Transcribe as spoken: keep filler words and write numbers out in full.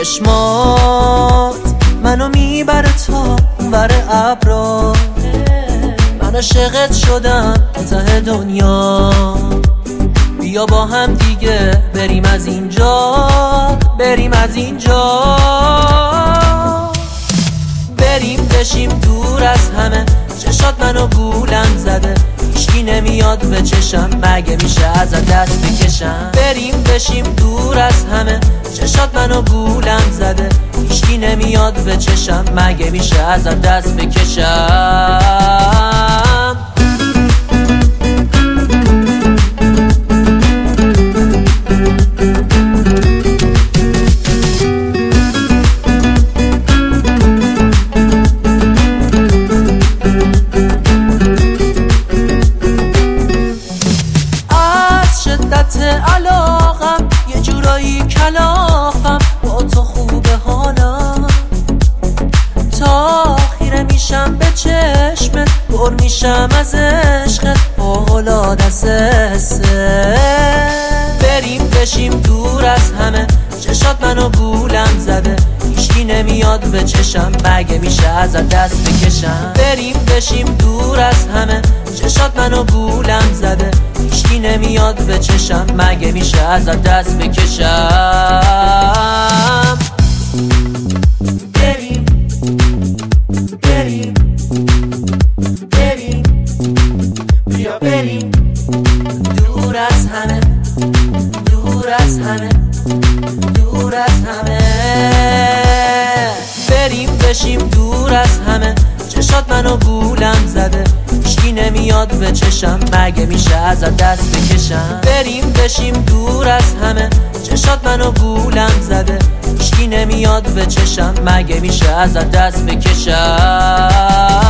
چشمات منو میبره تا ور ابرا، من عاشقت شدم ته دنیا. بیا با هم دیگه بریم از اینجا، بریم از اینجا، بریم بشیم دور از همه. چشات منو گولم زده، هیچکی نمیاد به چشم، مگه میشه ازت دست بکشم؟ بریم بشیم دور از همه. چشات منو گولم زده، هیچکی نمیاد به چشم، مگه میشه ازت دست بکشم؟ علاقم یه جورایی کلافم، با تو خوبه حالم، تا خیره میشم به چشمت، پر میشم از عشقت، فوق‌العاده سه. بریم بشیم دور از همه. چشات منو گولم زده، هیچکی نمیاد به چشم، مگه میشه ازت دست بکشم؟ بریم بشیم دور از همه. چشات منو گولم زده، هیچکی نمیاد به چشم، مگه میشه ازت دست بکشم؟ بریم بریم بریم، بیا بریم دور از همه، دور از همه، دور از همه. بریم بشیم دور از همه. چشات منو گولم زده، هیچکی نمیاد به چشم، مگه میشه ازت دست بکشم؟ بریم بشیم دور از همه. چشات منو گولم زده، هیچکی نمیاد به چشم، مگه میشه ازت دست بکشم؟